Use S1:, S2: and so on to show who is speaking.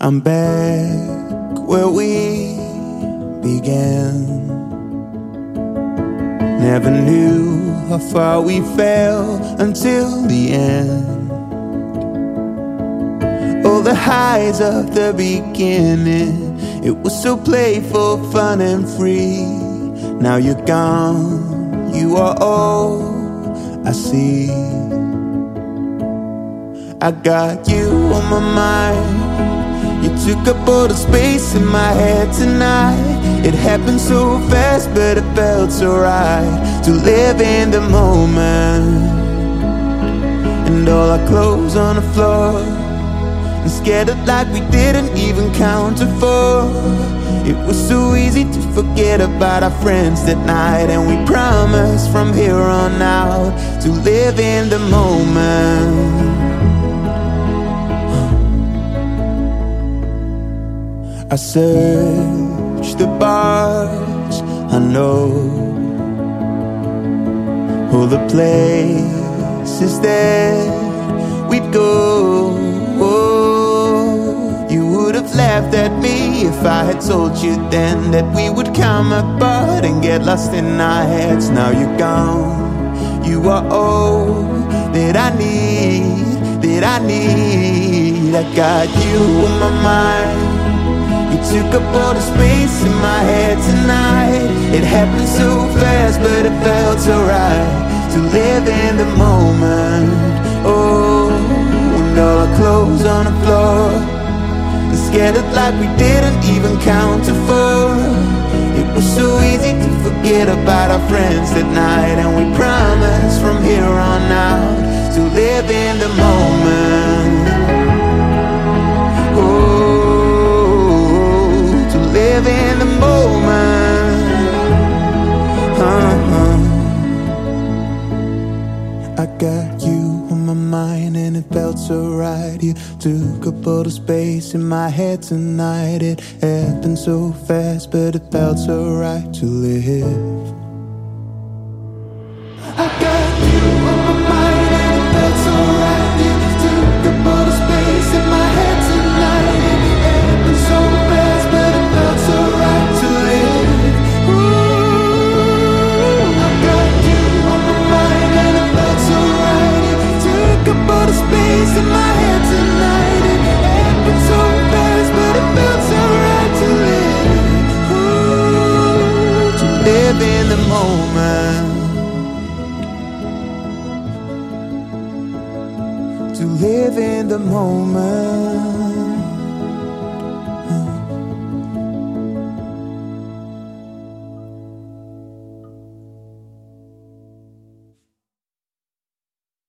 S1: I'm back where we began. Never knew how far we fell until the end. All the highs of the beginning, it was so playful, fun and free. Now you're gone, you are all I see. I got you on my mind. You took up all the space in my head tonight. It happened so fast, but it felt so right to live in the moment. And all our clothes on the floor, and scared it like we didn't even count to four. It was so easy to forget about our friends that night. And we promised from here on out to live in the moment. I search the bars, I know all the places that we'd go. You would have laughed at me if I had told you then that we would come apart and get lost in our heads. Now you're gone, you are all that I need, that I need. I got you on my mind. You took up all the space in my head tonight. It happened so fast, but it felt so right to live in the moment. Oh, and all our clothes on the floor, and scared it like we didn't even count to four. It was so easy to forget about our friends that night. And we promised from here on out to live in the moment. Live in the moment. I got you on my mind and it felt so right. You took up all the space in my head tonight. It happened so fast, but it felt so right to live. I got you on my mind and it felt so right. You took up all the space in my head tonight. It happened so fast, but it felt so right to live. Ooh, I got you on my mind and it felt so right. You took up all the space in my head tonight. It happened so fast, but it felt so right to live. Ooh, to live in the moment. To live in the moment.